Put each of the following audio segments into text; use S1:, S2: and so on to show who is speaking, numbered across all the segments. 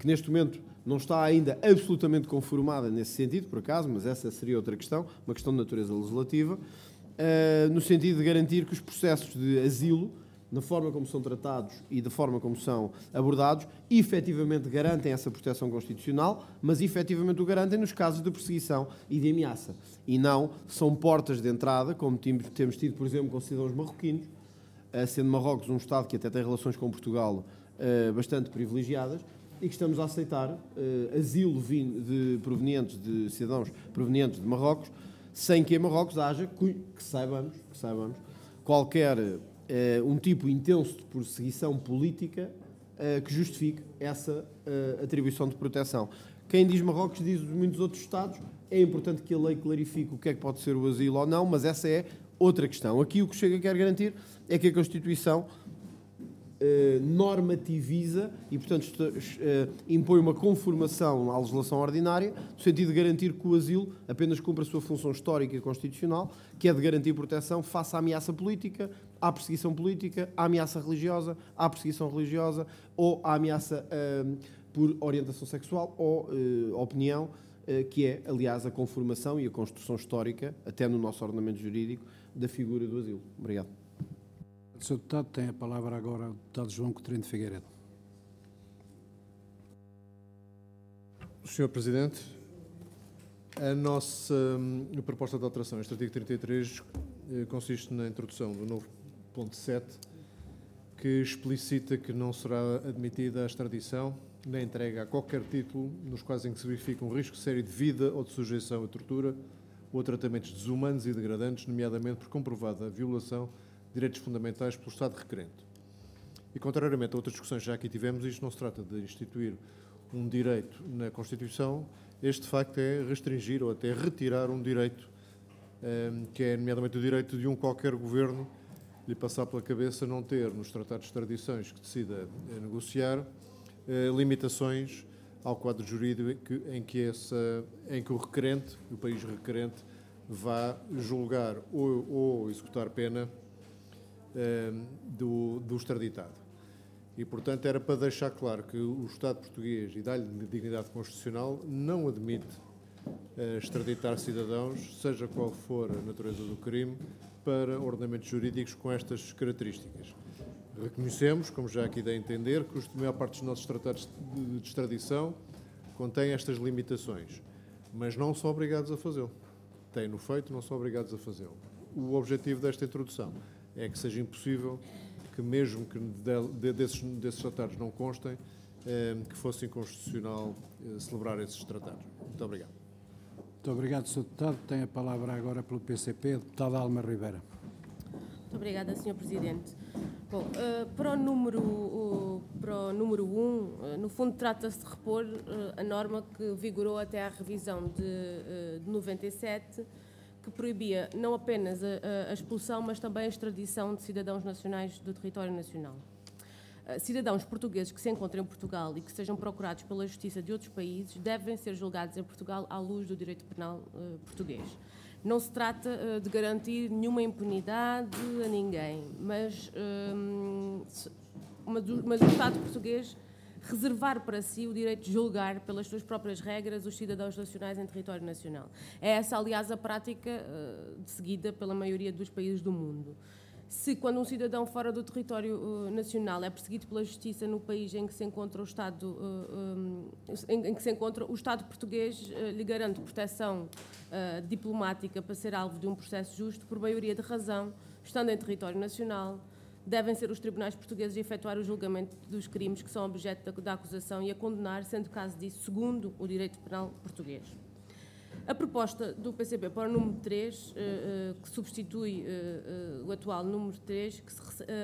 S1: que neste momento não está ainda absolutamente conformada nesse sentido, por acaso, mas essa seria outra questão, uma questão de natureza legislativa, no sentido de garantir que os processos de asilo, na forma como são tratados e da forma como são abordados, efetivamente garantem essa proteção constitucional, mas efetivamente o garantem nos casos de perseguição e de ameaça. E não são portas de entrada, como temos tido, por exemplo, com cidadãos marroquinos, sendo Marrocos um Estado que até tem relações com Portugal bastante privilegiadas, e que estamos a aceitar asilo provenientes de cidadãos provenientes de Marrocos, sem que em Marrocos haja, que saibamos, qualquer um tipo intenso de perseguição política que justifique essa atribuição de proteção. Quem diz Marrocos diz muitos outros Estados. É importante que a lei clarifique o que é que pode ser o asilo ou não, mas essa é outra questão. Aqui o que o Chega quer garantir é que a Constituição normativiza e, portanto, impõe uma conformação à legislação ordinária, no sentido de garantir que o asilo apenas cumpre a sua função histórica e constitucional, que é de garantir proteção face à ameaça política, à perseguição política, à ameaça religiosa, à perseguição religiosa ou à ameaça por orientação sexual ou opinião, que é, aliás, a conformação e a construção histórica, até no nosso ordenamento jurídico, da figura do asilo. Obrigado.
S2: O Sr. Deputado tem a palavra agora o Deputado João Coutinho de Figueiredo.
S3: Sr. Presidente, a nossa proposta de alteração, este artigo 33, consiste na introdução do novo ponto 7, que explicita que não será admitida a extradição nem entrega a qualquer título nos quais em que se verifica um risco sério de vida ou de sujeição a tortura ou a tratamentos desumanos e degradantes, nomeadamente por comprovada violação de direitos fundamentais pelo Estado requerente. E, contrariamente a outras discussões que já aqui tivemos, isto não se trata de instituir um direito na Constituição, este, de facto, é restringir ou até retirar um direito, que é, nomeadamente, o direito de um qualquer governo lhe passar pela cabeça não ter, nos tratados de extradições que decida negociar, limitações ao quadro jurídico em que o requerente, o país requerente, vá julgar ou executar pena do extraditado. E, portanto, era para deixar claro que o Estado português, e dar-lhe dignidade constitucional, não admite extraditar cidadãos, seja qual for a natureza do crime, para ordenamentos jurídicos com estas características. Reconhecemos, como já aqui dei a entender, que a maior parte dos nossos tratados de extradição contém estas limitações, mas não são obrigados a fazê-lo. Têm-no feito, não são obrigados a fazê-lo. O objetivo desta introdução é que seja impossível que, mesmo que desses tratados não constem, que fosse inconstitucional celebrar esses tratados. Muito obrigado.
S2: Muito obrigado, Sr. Deputado. Tem a palavra agora pelo PCP, a deputada Alma Ribeira.
S4: Muito obrigada, Sr. Presidente. Bom, para o número 1, no fundo trata-se de repor a norma que vigorou até à revisão de 97, que proibia não apenas a expulsão, mas também a extradição de cidadãos nacionais do território nacional. Cidadãos portugueses que se encontrem em Portugal e que sejam procurados pela Justiça de outros países devem ser julgados em Portugal à luz do direito penal português. Não se trata de garantir nenhuma impunidade a ninguém, mas o Estado português reservar para si o direito de julgar pelas suas próprias regras os cidadãos nacionais em território nacional. É essa, aliás, a prática seguida pela maioria dos países do mundo. Se, quando um cidadão fora do território nacional é perseguido pela justiça no país em que se encontra o Estado, o Estado português lhe garante proteção diplomática para ser alvo de um processo justo, por maioria de razão, estando em território nacional, devem ser os tribunais portugueses a efetuar o julgamento dos crimes que são objeto da acusação e a condenar, sendo caso disso, segundo o direito penal português. A proposta do PCP para o número 3, que substitui o atual número 3, que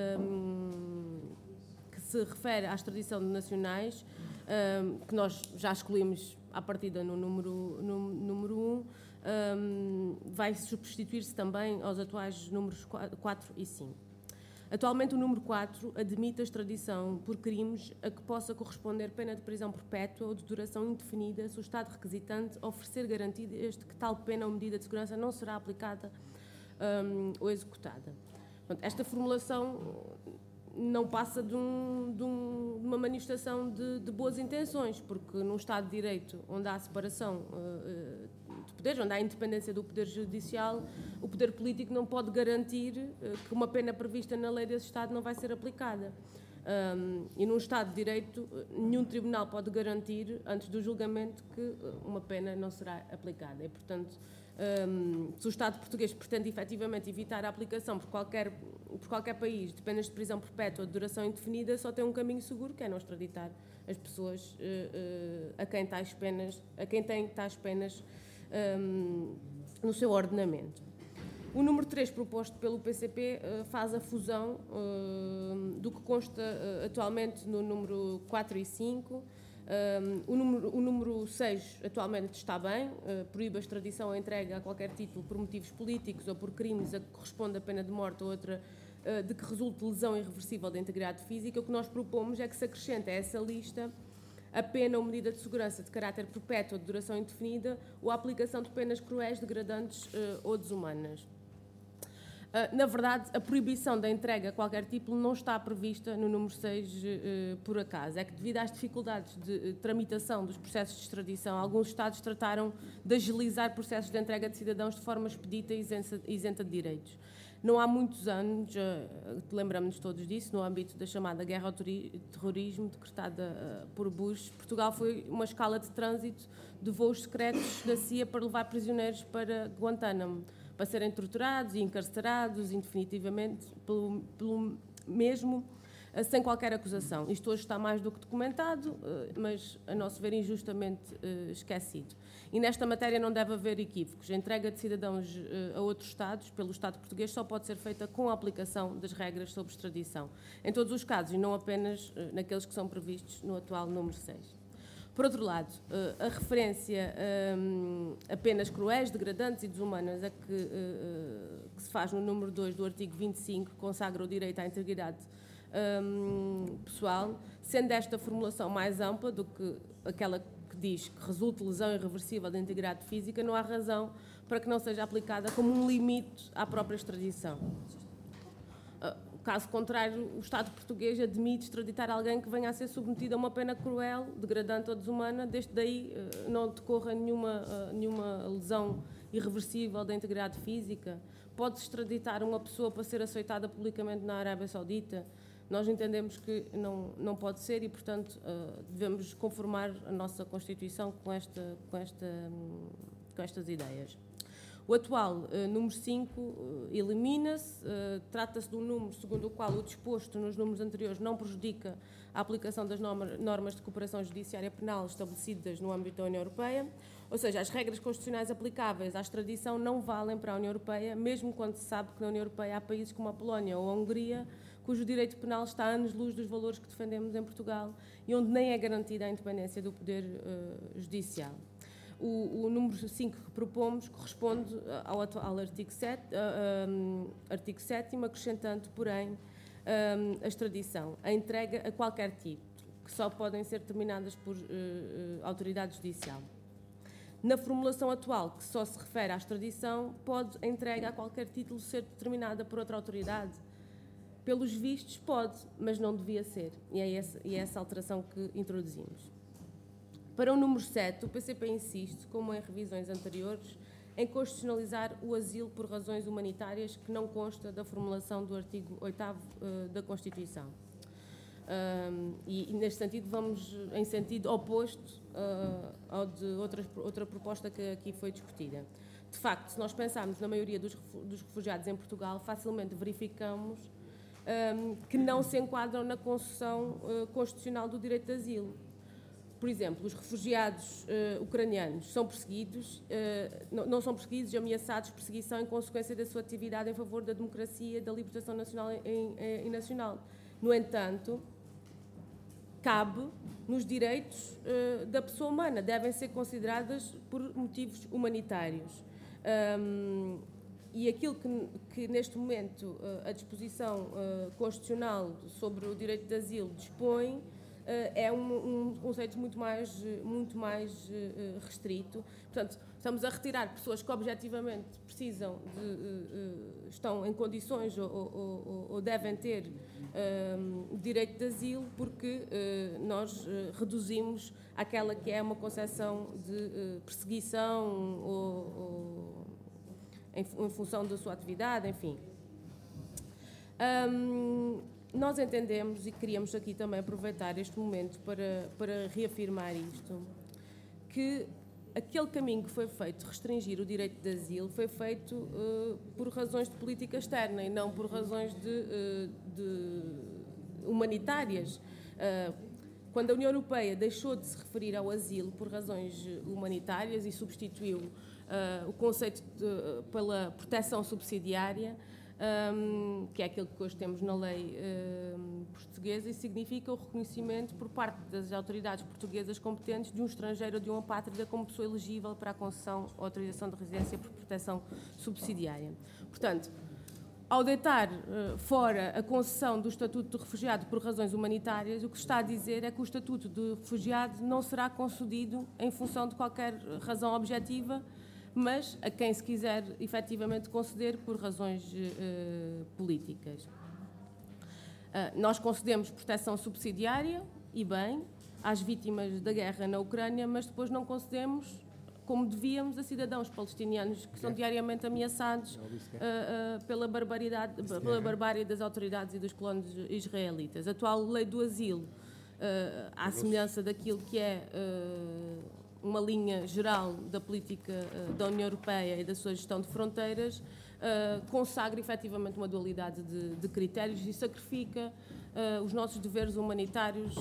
S4: se refere à extradição de nacionais, que nós já excluímos à partida no número 1, vai substituir-se também aos atuais números 4 e 5. Atualmente, o número 4 admite a extradição por crimes a que possa corresponder pena de prisão perpétua ou de duração indefinida se o Estado requisitante oferecer garantias de que tal pena ou medida de segurança não será aplicada ou executada. Portanto, esta formulação não passa de uma manifestação de boas intenções, porque num Estado de Direito, onde há separação de poderes, onde há independência do Poder Judicial, o Poder Político não pode garantir que uma pena prevista na lei desse Estado não vai ser aplicada. E num Estado de Direito, nenhum tribunal pode garantir, antes do julgamento, que uma pena não será aplicada. E, portanto, se o Estado português pretende efetivamente evitar a aplicação por qualquer país de penas de prisão perpétua de duração indefinida, só tem um caminho seguro, que é não extraditar as pessoas a quem tem tais penas no seu ordenamento. O número 3 proposto pelo PCP faz a fusão do que consta atualmente no número 4 e 5. O número 6 atualmente está bem, proíbe a extradição ou a entrega a qualquer título por motivos políticos ou por crimes a que corresponde a pena de morte ou outra de que resulte lesão irreversível da integridade física. O que nós propomos é que se acrescente a essa lista a pena ou medida de segurança de caráter perpétuo ou de duração indefinida ou a aplicação de penas cruéis, degradantes ou desumanas. Na verdade, a proibição da entrega a qualquer título não está prevista no número 6 por acaso. É que, devido às dificuldades de tramitação dos processos de extradição, alguns Estados trataram de agilizar processos de entrega de cidadãos de forma expedita e isenta de direitos. Não há muitos anos, lembramos-nos todos disso, no âmbito da chamada guerra ao terrorismo decretada por Bush, Portugal foi uma escala de trânsito de voos secretos da CIA para levar prisioneiros para Guantánamo, para serem torturados e encarcerados indefinitivamente pelo mesmo, sem qualquer acusação. Isto hoje está mais do que documentado, mas, a nosso ver, injustamente esquecido. E nesta matéria não deve haver equívocos. A entrega de cidadãos a outros Estados, pelo Estado português, só pode ser feita com a aplicação das regras sobre extradição, em todos os casos, e não apenas naqueles que são previstos no atual número 6. Por outro lado, a referência a penas cruéis, degradantes e desumanas a que se faz no número 2 do artigo 25, que consagra o direito à integridade pessoal, sendo esta formulação mais ampla do que aquela que diz que resulte lesão irreversível da integridade física, não há razão para que não seja aplicada como um limite à própria extradição. Caso contrário, o Estado português admite extraditar alguém que venha a ser submetido a uma pena cruel, degradante ou desumana, desde daí não decorra nenhuma lesão irreversível da integridade física. Pode-se extraditar uma pessoa para ser açoitada publicamente na Arábia Saudita? Nós entendemos que não pode ser e, portanto, devemos conformar a nossa Constituição com estas ideias. O atual número 5 elimina-se, trata-se de um número segundo o qual o disposto nos números anteriores não prejudica a aplicação das normas de cooperação judiciária penal estabelecidas no âmbito da União Europeia, ou seja, as regras constitucionais aplicáveis à extradição não valem para a União Europeia, mesmo quando se sabe que na União Europeia há países como a Polónia ou a Hungria, cujo direito penal está a anos-luz dos valores que defendemos em Portugal e onde nem é garantida a independência do Poder Judicial. O número 5 que propomos corresponde ao atual artigo 7º, acrescentando, porém, a extradição, a entrega a qualquer título, que só podem ser determinadas por autoridade judicial. Na formulação atual, que só se refere à extradição, pode a entrega a qualquer título ser determinada por outra autoridade? Pelos vistos, pode, mas não devia ser. E é essa alteração que introduzimos. Para o número 7, o PCP insiste, como em revisões anteriores, em constitucionalizar o asilo por razões humanitárias, que não consta da formulação do artigo 8º da Constituição. E, neste sentido, vamos em sentido oposto ao de outra proposta que aqui foi discutida. De facto, se nós pensarmos na maioria dos refugiados em Portugal, facilmente verificamos que não se enquadram na concessão constitucional do direito de asilo. Por exemplo, os refugiados ucranianos são perseguidos, não são perseguidos e ameaçados de perseguição em consequência da sua atividade em favor da democracia, da libertação nacional e nacional. No entanto, cabe nos direitos da pessoa humana, devem ser consideradas por motivos humanitários. E aquilo que neste momento a disposição constitucional sobre o direito de asilo dispõe é um conceito muito mais restrito. Portanto, estamos a retirar pessoas que objetivamente precisam estão em condições ou devem ter o direito de asilo, porque nós reduzimos aquela que é uma concepção de perseguição ou em função da sua atividade, enfim. Nós entendemos, e queríamos aqui também aproveitar este momento para reafirmar isto, que aquele caminho que foi feito de restringir o direito de asilo foi feito por razões de política externa e não por razões de humanitárias. Quando a União Europeia deixou de se referir ao asilo por razões humanitárias e substituiu o conceito pela proteção subsidiária, que é aquilo que hoje temos na lei portuguesa, e significa o reconhecimento por parte das autoridades portuguesas competentes de um estrangeiro ou de uma pátria como pessoa elegível para a concessão ou autorização de residência por proteção subsidiária. Portanto, ao deitar fora a concessão do Estatuto de Refugiado por razões humanitárias, o que se está a dizer é que o Estatuto de Refugiado não será concedido em função de qualquer razão objetiva, mas a quem se quiser efetivamente conceder por razões políticas. Nós concedemos proteção subsidiária, e bem, às vítimas da guerra na Ucrânia, mas depois não concedemos, como devíamos, a cidadãos palestinianos que são diariamente ameaçados pela barbárie das autoridades e dos colonos israelitas. A atual lei do asilo, à semelhança daquilo que é uma linha geral da política da União Europeia e da sua gestão de fronteiras, consagra efetivamente uma dualidade de critérios e sacrifica os nossos deveres humanitários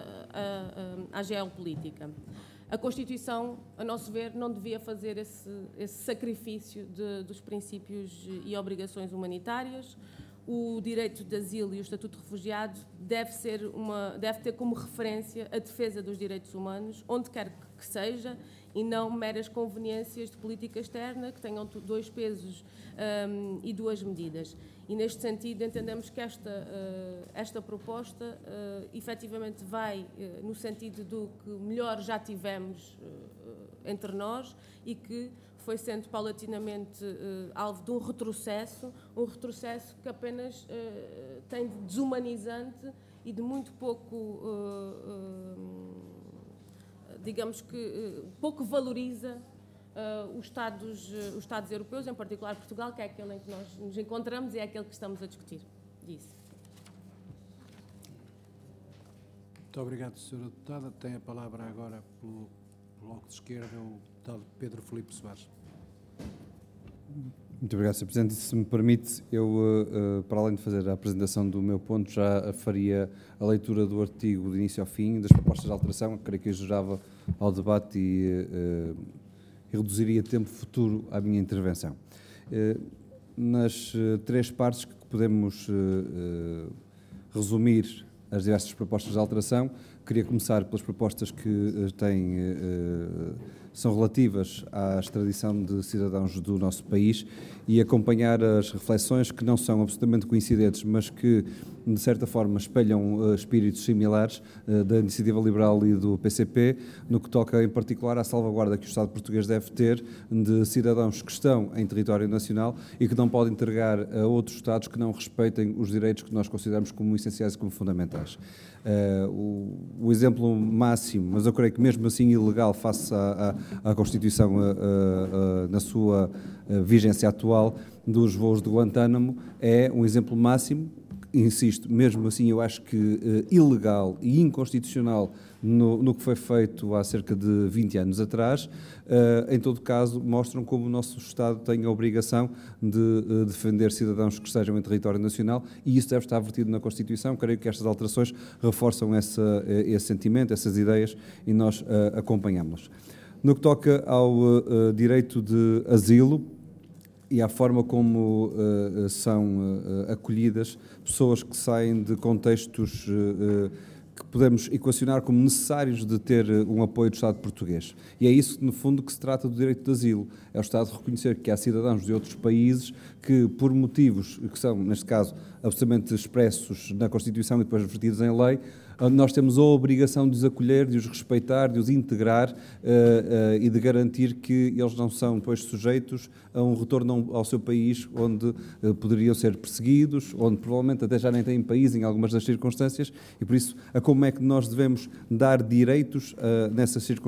S4: à geopolítica. A Constituição, a nosso ver, não devia fazer esse sacrifício dos princípios e obrigações humanitárias. O direito de asilo e o Estatuto de Refugiado deve ter como referência a defesa dos direitos humanos, onde quer que seja, e não meras conveniências de política externa que tenham dois pesos e duas medidas. E, neste sentido, entendemos que esta proposta efetivamente vai no sentido do que melhor já tivemos entre nós e que foi sendo paulatinamente alvo de um retrocesso que apenas tem de desumanizante e de muito pouco, digamos que, pouco valoriza os Estados europeus, em particular Portugal, que é aquele em que nós nos encontramos e é aquele que estamos a discutir disso.
S2: Muito obrigado, Sra. Deputada. Tem a palavra agora pelo Bloco de Esquerda o deputado Pedro Filipe Soares.
S5: Muito obrigado, Sr. Presidente. Se me permite, eu, para além de fazer a apresentação do meu ponto, já faria a leitura do artigo de início ao fim, das propostas de alteração, que creio que ajudava ao debate e reduziria tempo futuro à minha intervenção. Nas três partes que podemos resumir as diversas propostas de alteração, queria começar pelas propostas que são relativas à extradição de cidadãos do nosso país e acompanhar as reflexões que não são absolutamente coincidentes, mas que, de certa forma, espelham espíritos similares da Iniciativa Liberal e do PCP, no que toca, em particular, à salvaguarda que o Estado português deve ter de cidadãos que estão em território nacional e que não podem entregar a outros Estados que não respeitem os direitos que nós consideramos como essenciais e como fundamentais. O exemplo máximo, mas eu creio que mesmo assim ilegal face à Constituição na sua vigência atual, dos voos de Guantánamo, é um exemplo máximo. Insisto, mesmo assim eu acho que ilegal e inconstitucional no que foi feito há cerca de 20 anos atrás. Em todo caso, mostram como o nosso Estado tem a obrigação de defender cidadãos que estejam em território nacional e isso deve estar vertido na Constituição. Creio que estas alterações reforçam esse sentimento, essas ideias e nós acompanhamos-las. No que toca ao direito de asilo, e à forma como são acolhidas pessoas que saem de contextos que podemos equacionar como necessários de ter um apoio do Estado português. E é isso, no fundo, que se trata do direito de asilo. É o Estado reconhecer que há cidadãos de outros países que, por motivos que são, neste caso, absolutamente expressos na Constituição e depois vertidos em lei, onde nós temos a obrigação de os acolher, de os respeitar, de os integrar e de garantir que eles não são depois sujeitos a um retorno ao seu país onde poderiam ser perseguidos, onde provavelmente até já nem têm país em algumas das circunstâncias, e por isso a como é que nós devemos dar direitos nessas circunstâncias